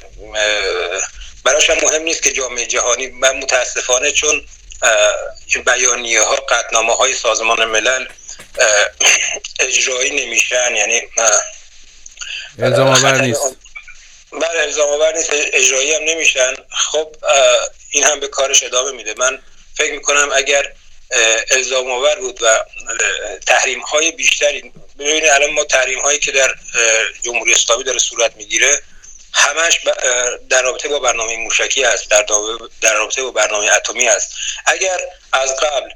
براش هم مهم نیست که جامعه جهانی، من متاسفانه چون این بیانیه ها قطعنامه های سازمان ملل اجرایی نمیشن، یعنی الزام آور نیست، بله الزام آور نیست، اجرایی هم نمیشن. خب این هم به کارش ادامه میده. من فکر میکنم اگر الزام آور بود و تحریم های بیشتری، ببینید الان ما تحریم هایی که در جمهوری اسلامی داره صورت میگیره همش در رابطه با برنامه موشکی است، در در رابطه با برنامه اتمی است. اگر از قبل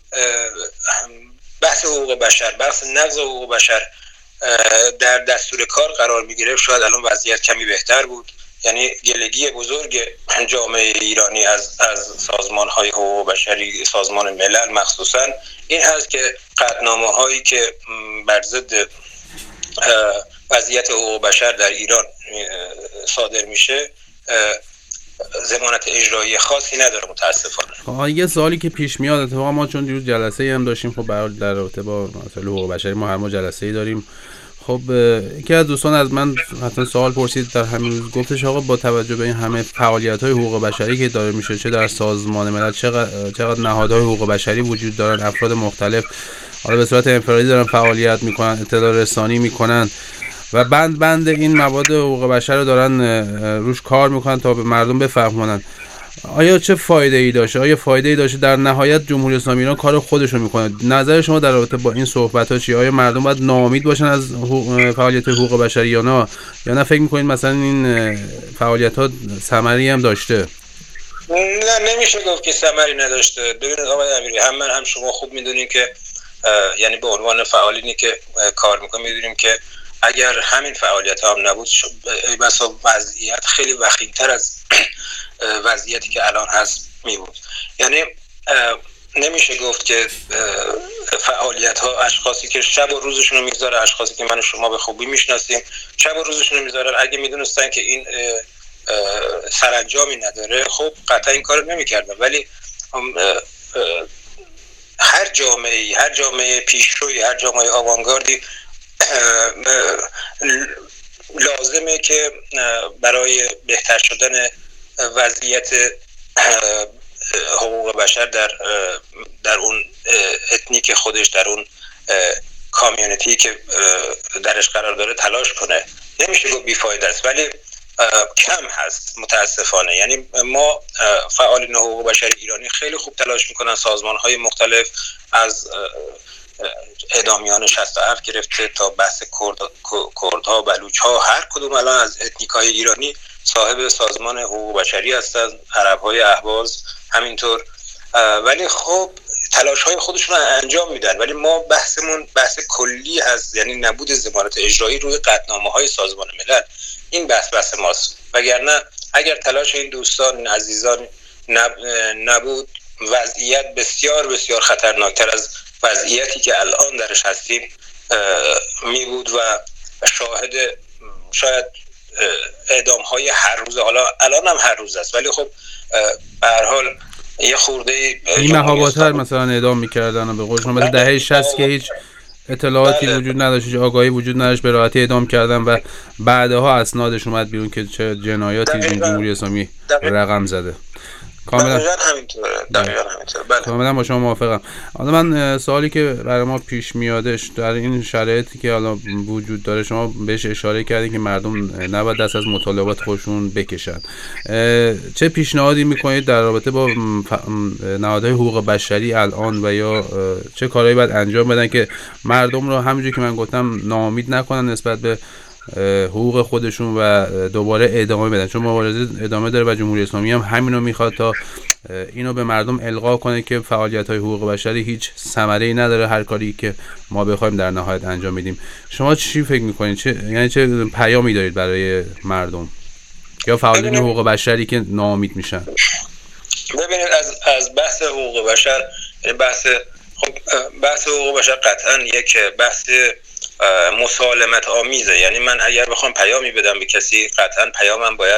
بحث حقوق بشر، بحث نقض حقوق بشر در دستور کار قرار میگرفت، شاید الان وضعیت کمی بهتر بود. یعنی گلگی بزرگ جامعه ایرانی از از سازمان‌های حقوق بشری، سازمان ملل مخصوصاً، این هست که قطعنامه‌هایی که بر ضد وضعیت حقوق بشر در ایران صادر میشه ضمانت اجرایی خاصی نداره متاسفانه. یه سوالی که پیش میاد، اتفاقا ما چون دیروز جلسه‌ای هم داشتیم، خب برای در رابطه با مسائل حقوق بشری ما هر ما جلسه‌ای داریم. خب یکی از دوستان از من حتما سوال پرسید در همین روز، گفتش آقا با توجه به این همه فعالیت‌های حقوق بشری که داره میشه، چه در سازمان ملل، چقدر چقدر نهادهای حقوق بشری وجود دارن، افراد مختلف حالا به صورت انفرادی دارن فعالیت میکنن، اطلاع رسانی میکنن و بند بند این مواد حقوق بشر رو دارن روش کار میکنن تا به مردم بفهمونن. آیا چه فایده ای داشته؟ آیا فایده ای داشته؟ در نهایت جمهوری اسلامی ایران کار خودش رو میکنه. نظر شما در رابطه با این صحبت ها چیه؟ آیا مردم باید ناامید باشن از فعالیت حقوق بشری یا نه؟ یا نه فکر میکنید مثلا این فعالیت ها ثمری هم داشته؟ نه، نمیشه گفت که ثمری نداشته. ببینید آقای امیری، هم من هم شما خوب میدونین که یعنی به عنوان فعالینی که کار میکنیم میدونیم که اگر همین فعالیت ها هم نبود بسا وضعیت خیلی وخیم‌تر از وضعیتی که الان هست می بود. یعنی نمیشه گفت که فعالیت ها اشخاصی که شب و روزشون رو میذاره، اشخاصی که من و شما به خوبی میشناسیم شب و روزشون رو میذارن، اگه میدونستن که این سرانجامی نداره خب قطعا این کار نمیکردن. ولی هر جامعه هر جامعه پیشروی، هر جامعه آوانگاردی لازمه که برای بهتر شدن وضعیت حقوق بشر در در اون اتنیک خودش، در اون کامیونیتی که درش قرار داره تلاش کنه. نمیشه گفت بیفایده است، ولی کم هست متاسفانه. یعنی ما فعالین حقوق بشر ایرانی خیلی خوب تلاش میکنن، سازمان‌های مختلف از اعدامیان شصت و هفت گرفته تا بحث کرد کردها، بلوچ‌ها، هر کدوم الان از اتنیک‌های ایرانی صاحب سازمان حقوق بشری هستن، عرب‌های اهواز همینطور. ولی خب تلاش‌های خودشون رو انجام میدن، ولی ما بحثمون بحث کلی هست، یعنی نبود ضمانت اجرایی روی قطعنامه‌های سازمان ملل. این بحث بحث ماست. وگرنه اگر تلاش این دوستان، این عزیزان نبود، وضعیت بسیار بسیار خطرناکتر از وضعیتی که الان درش هستیم می بود و شاهد شاید اعدام های هر روز، حالا الان هم هر روز است، ولی خب به هر حال یه خورده این مهاباتر مثلا اعدام میکردن و به قول شما مثل دهه شصت که هیچ اطلاعاتی بله. وجود نداشت، هیچ آگاهی وجود نداشت، به راحتی اعدام کردن و بعدها اسنادش اومد بیرون که چه جنایاتی جمهوری اسلامی رقم زده. کاملا همینطوره. دقیقاً همینطوره. بله. کاملا با شما موافقم. حالا من سوالی که برای ما پیش میادش در این شرایطی که حالا وجود داره، شما بهش اشاره کردین که مردم نباید دست از مطالبات خودشون بکشن. چه پیشنهادی میکنید در رابطه با نهادهای حقوق بشری الان و یا چه کارهایی باید انجام بدن که مردم رو همونجوری که من گفتم ناامید نکنن نسبت به حقوق خودشون و دوباره ادامه بدن، چون مبارزه ادامه داره و جمهوری اسلامی هم همینو میخواد تا اینو به مردم القا کنه که فعالیت‌های حقوق بشری هیچ ثمره‌ای نداره، هر کاری که ما بخوایم در نهایت انجام میدیم. شما چی فکر میکنید؟ چه یعنی چه پیامی دارید برای مردم یا فعالین حقوق بشری که ناامید میشن؟ ببینید از از بحث حقوق بشر، بحث خب بحث حقوق بشر قطعا یک بحث مسالمت آمیزه. یعنی من اگر بخوام پیامی بدم به کسی، قطعا پیامم باید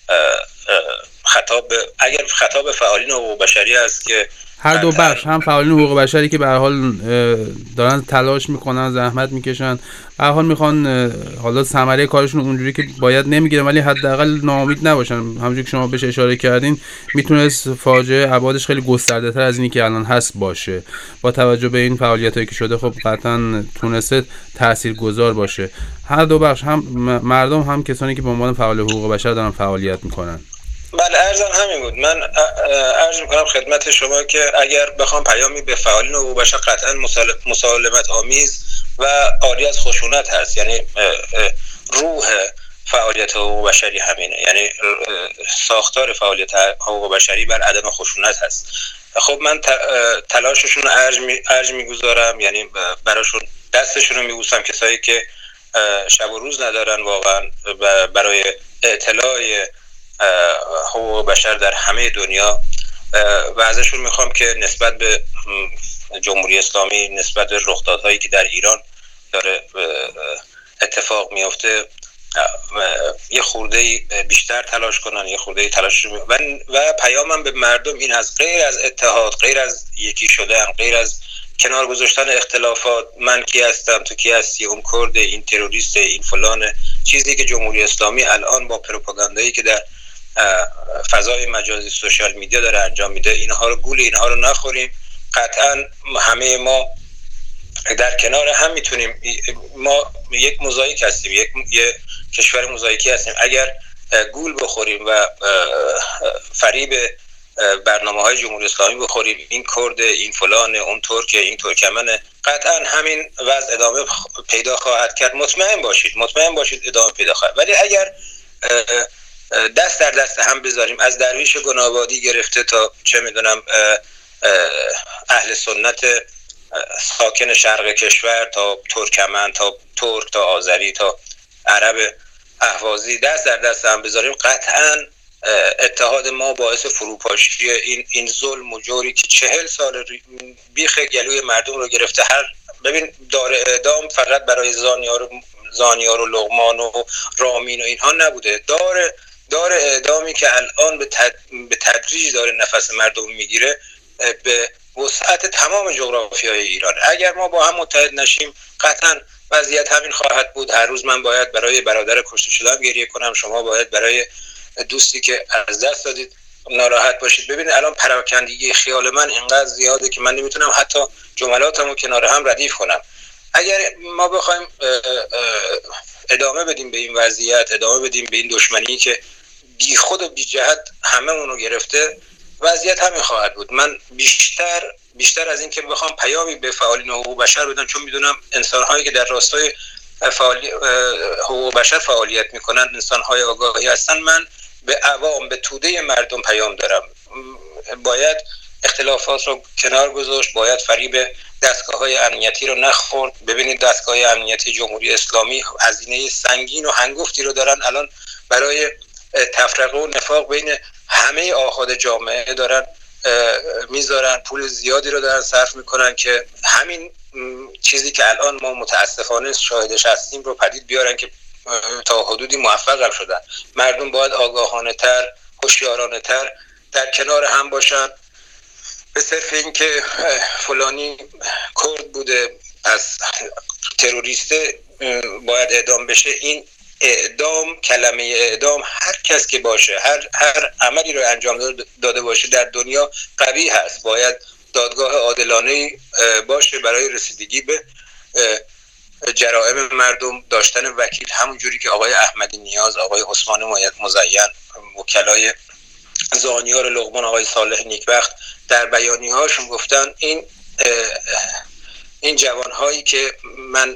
خطاب اگر خطاب فعالین حقوق بشری است که هر دو بخش، هم فعالین حقوق بشری که به هر حال دارن تلاش میکنن، زحمت میکشن، به هر حال میخوان حالا ثمره کارشون اونجوری که باید نمیگیرن، ولی حداقل ناامید نباشن. همونجوری که شما بهش اشاره کردین میتونست فاجعه ابعادش خیلی گسترده تر از اینی که الان هست باشه. با توجه به این فعالیتایی که شده خب قطعا تونسته تاثیرگذار باشه. هر دو بخش، هم مردم هم کسانی که به عنوان فعال حقوق بشر دارن فعالیت میکنن. بله، عرضم همین بود. من عرض میکنم خدمت شما که اگر بخوام پیامی به فعالین حقوق بشر، قطعا مسالمت آمیز و عاری از خشونت هست. یعنی روح فعالیت حقوق بشری همینه، یعنی ساختار فعالیت حقوق بشری بر عدم خشونت هست. خب من تلاششون رو ارج می ارج میگذارم، یعنی براشون دستشون رو میبوسم، کسایی که شب و روز ندارن واقعا برای اطلاع حقوق بشر در همه دنیا، و ازشون میخوام که نسبت به جمهوری اسلامی، نسبت به رخدادهایی که در ایران داره اتفاق میفته یه خورده بیشتر تلاش کنن، یه خورده تلاش و و پیامم به مردم این از غیر از اتحاد، غیر از یکی شدن، غیر از کنار گذاشتن اختلافات، من کی هستم تو کی هستی، اون کرد، این تروریست، این فلان، چیزی که جمهوری اسلامی الان با پروپاگاندایی که در فضای مجازی سوشال میدیا داره انجام میده، اینها رو گول اینها رو نخوریم. قطعا همه ما در کنار هم میتونیم، ما یک موزاییک هستیم، یک یه کشور موزاییکی هستیم. اگر گول بخوریم و فریب برنامه های جمهوری اسلامی بخوریم، این کرد، این فلان، اون ترک، این ترکمن، قطعا همین وضع ادامه پیدا خواهد کرد. مطمئن باشید مطمئن باشید ادامه پیدا خواهد. ولی اگر دست در دست هم بذاریم، از درویش گنابادی گرفته تا چه میدونم اهل سنت ساکن شرق کشور، تا ترکمن، تا ترک، تا آذری، تا عرب اهوازی، دست در دست هم بذاریم، قطعا اتحاد ما باعث فروپاشی این این ظلم و جوری که چهل سال بیخ گلوی مردم رو گرفته. هر ببین دار اعدام فقط برای زانیار زانیار و لقمان و رامین و اینها نبوده، دار دار اعدامی که الان به تد... به تدریج داره نفس مردم میگیره به وسعت تمام جغرافیای ایران. اگر ما با هم متحد نشیم قطعا وضعیت همین خواهد بود. هر روز من باید برای برادر کشته شدم گریه کنم، شما باید برای دوستی که از دست دادید ناراحت باشید. ببینید الان پراکندگی خیال من اینقدر زیاده که من نمیتونم حتی جملاتمو کنار هم ردیف کنم. اگر ما بخوایم ادامه بدیم به این وضعیت، ادامه بدیم به این دشمنی که بی خود و بی جهت همه اونو گرفته، وضعیت همین خواهد بود. من بیشتر بیشتر از این که بخوام پیامی به فعالین حقوق بشر بدم، چون میدونم انسان‌هایی که در راستای فعالی حقوق بشر فعالیت میکنن انسان‌های آگاهی هستن، من به عوام، به توده مردم پیام دارم. باید اختلافات رو کنار گذاشت، باید فریب دستگاه‌های امنیتی رو نخورد. ببینید دستگاه‌های امنیتی جمهوری اسلامی هزینه سنگین و هنگفتی رو دارن الان برای تفرقه و نفاق بین همه آحاد جامعه دارن میذارن، پول زیادی رو دارن صرف میکنن که همین چیزی که الان ما متاسفانه شاهدش هستیم رو پدید بیارن که تا حدودی موفق هم شدن. مردم باید آگاهانه تر، هوشیارانه تر در کنار هم باشن. به صرف این که فلانی کرد بوده از تروریست باید اعدام بشه، این اعدام، کلمه اعدام، هر کس که باشه، هر هر عملی رو انجام داده باشه در دنیا قبیح هست. باید دادگاه عادلانه باشه برای رسیدگی به جرائم مردم، داشتن وکیل، همون جوری که آقای احمدی نیاز، آقای عثمان مزین، وکلای زانیار لقمان، آقای صالح نیکبخت در بیانیه‌هاشون گفتن این این جوانهایی که من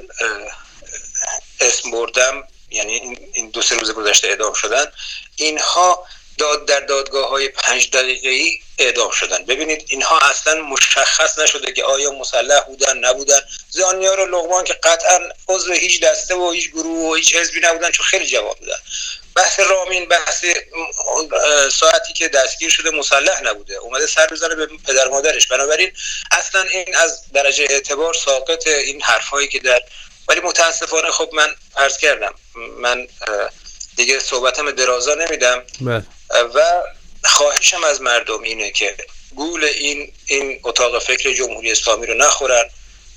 اسم بردم، یعنی این دو سه روز گذشته اعدام شدن، اینها داد در دادگاه‌های پنج دقیقه‌ای اعدام شدن. ببینید اینها اصلا مشخص نشده که آیا مسلح بودن نبودن. زانیار و لقمان که قطعا عضو هیچ دسته و هیچ گروه و هیچ حزبی نبودن، چون خیلی جوان بودن. بحث رامین، بحث ساعتی که دستگیر شده مسلح نبوده، اومده سر بزنه به پدر مادرش. بنابراین اصلا این از درجه اعتبار ساقط این حرفایی که در، ولی متاسفانه خب من عرض کردم من دیگه صحبتم درازا نمیدم و خواهشم از مردم اینه که گول این این اتاق فکر جمهوری اسلامی رو نخورن.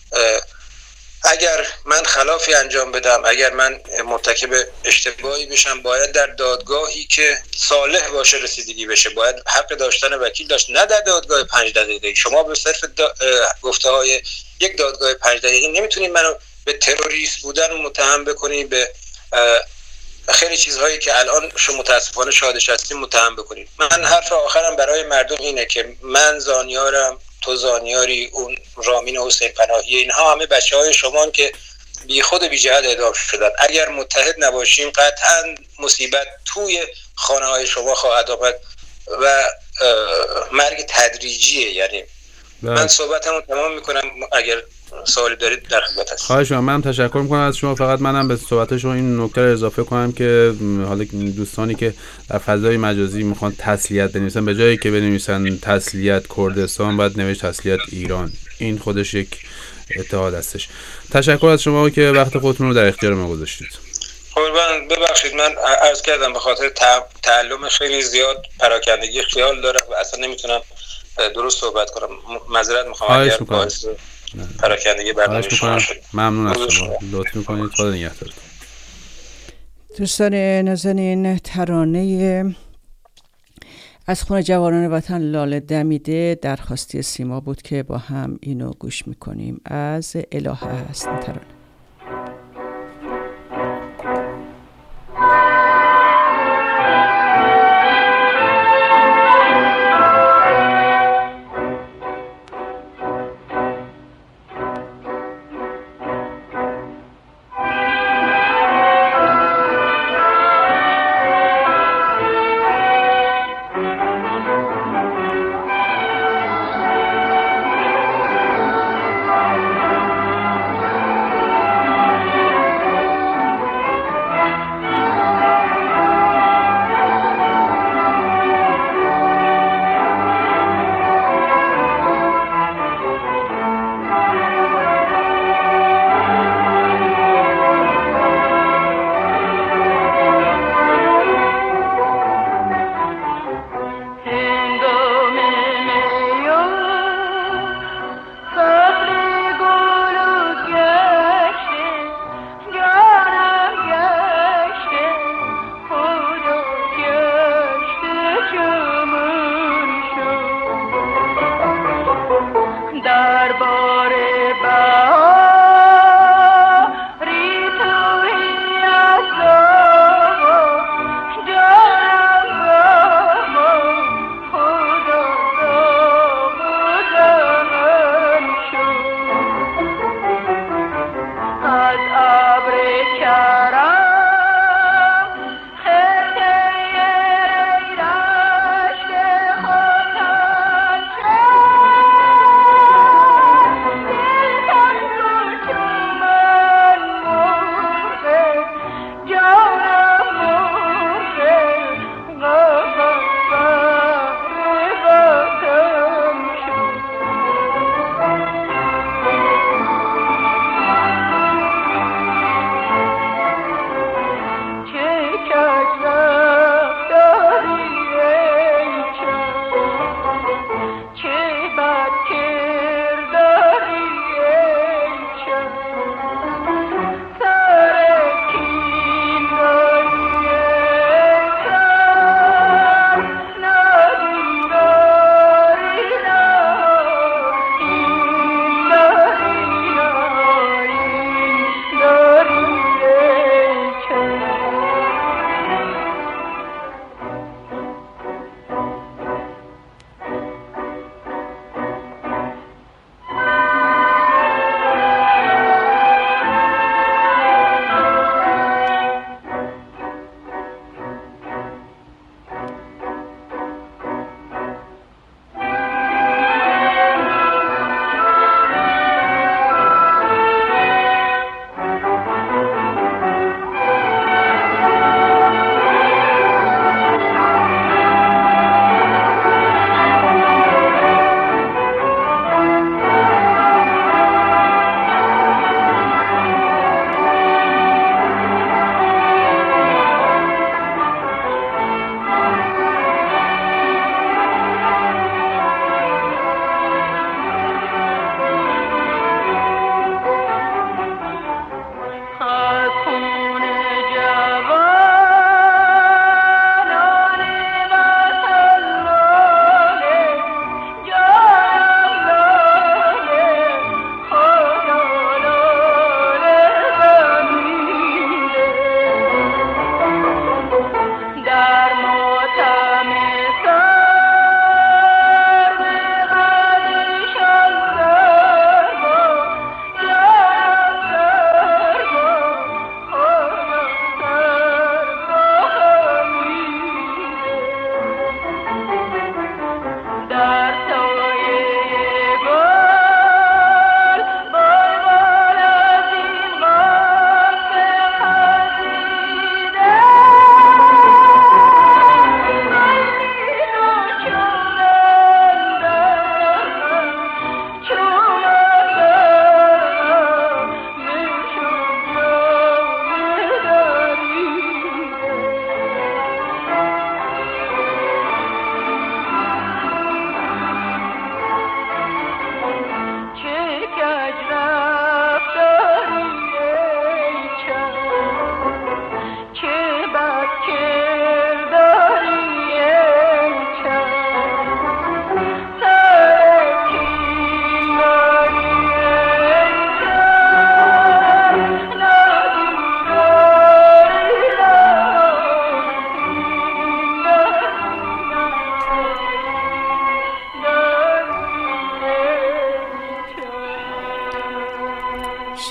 اگر من خلافی انجام بدم، اگر من مرتکب اشتباهی بشم، باید در دادگاهی که صالح باشه رسیدگی بشه. باید حق داشتن وکیل داشت، نه در دادگاه پنج دقیقه. شما به صرف دا... گفته های یک دادگاه پنج دقیقه نمیتونید منو به تروریست بودن متهم بکنید، به خیلی چیزهایی که الان شما متاسفانه شاهدش هستیم متهم بکنید. من حرف آخرم برای مردم اینه که من زانیارم، تو زانیاری، اون رامین حسین پناهی، اینها همه بچه‌های شما که بی خود و بی جهت اعدام شدن. اگر متحد نباشیم قطعا مصیبت توی خانه‌های شما خواهد آمد و مرگ تدریجیه. یعنی من صحبتمو تمام میکنم، اگر سوالی دارید در خدمت هستم. خواهش می‌کنم. من تشکر می‌کنم از شما. فقط منم به صحبت شما این نکته رو اضافه کنم که حالا دوستانی که در فضای مجازی میخوان تسلیت بنویسن، به جایی که بنویسن تسلیت کردستان باید نوشت تسلیت ایران. این خودش یک اتحاد هستش. تشکر از شما که وقت خودتون رو در اختیار ما گذاشتید. قربان، ببخشید من عرض کردم به خاطر تعلم خیلی زیاد پراکندگی خیال دارم و اصلا نمیتونم درست صحبت کنم. معذرت میخوام اگر باعث پراکندگی برنامه شما شد. ممنون از شما. لطف میکنید. خدا نگهدارتون. دوستان نازنین، ترانه از خون جوانان وطن لاله دمیده درخواستی سیما بود که با هم اینو گوش میکنیم. از الهه هست این ترانه.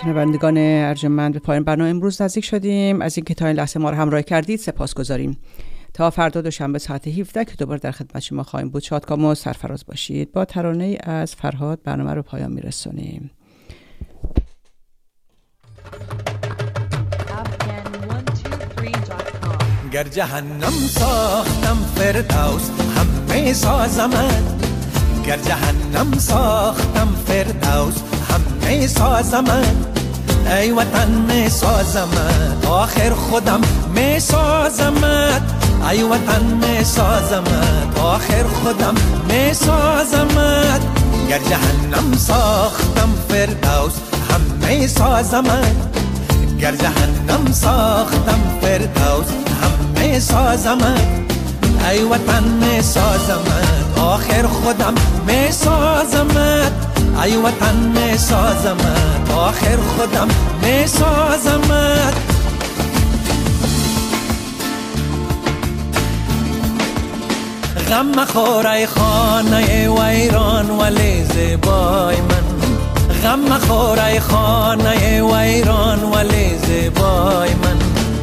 شنوندگان ارجمند، به پایان برنامه امروز نزدیک شدیم. از اینکه تا این لحظه ما رو همراهی کردید سپاسگزاریم. تا فردا دوشنبه ساعت هفده که دوباره در خدمت شما خواهیم بود. شادکام و سرفراز باشید. با ترانه‌ای از فرهاد برنامه رو پایان میرسونیم. گر جهنم ساختم فردوس همه سازمت، گر جهنم ساختم فردوس همه سازمت، ای وطن می سازمت آخر خودم می سازمت، ای وطن می سازمت آخر خودم می سازمت، گر جهنم ساختم فردوس همه سازمت، گر جهنم ساختم فردوس همه سازمت، ای وطن می سازمت آخر خودم می سازمت، ای وطن می سازمت آخر خودم می سازمت. غم مخور ای خانه ویران ولی زیبای من، غم مخور ای خانه ویران ولی زیبای من،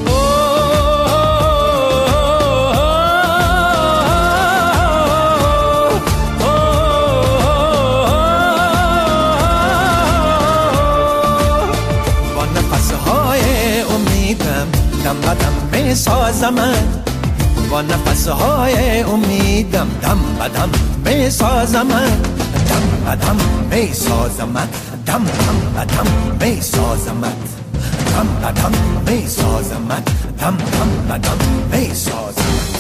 دم بدم می سازمت، با نفسهای امیدم دم بدم می سازمت، دم بدم می سازمت، دم دم بدم می سازمت، دم بدم می سازمت، دم دم بدم می سازمت.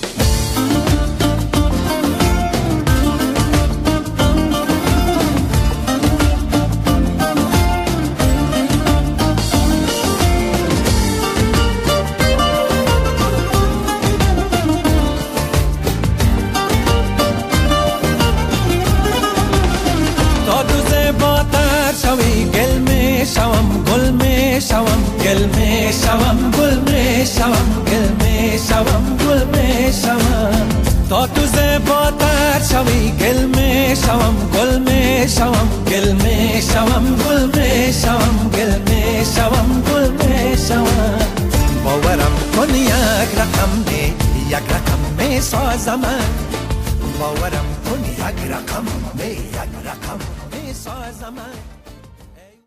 شوم گل می شوم گل می شوم گل می شوم گل می شوم گل می شوم، تا تو زیباتر شوی گل می شوم گل می شوم گل می شوم گل می شوم گل می شوم گل می شوم، باورم کن یک رقم نی یک رقم می سازمت، باورم کن یک رقم نی یک رقم می سازمت.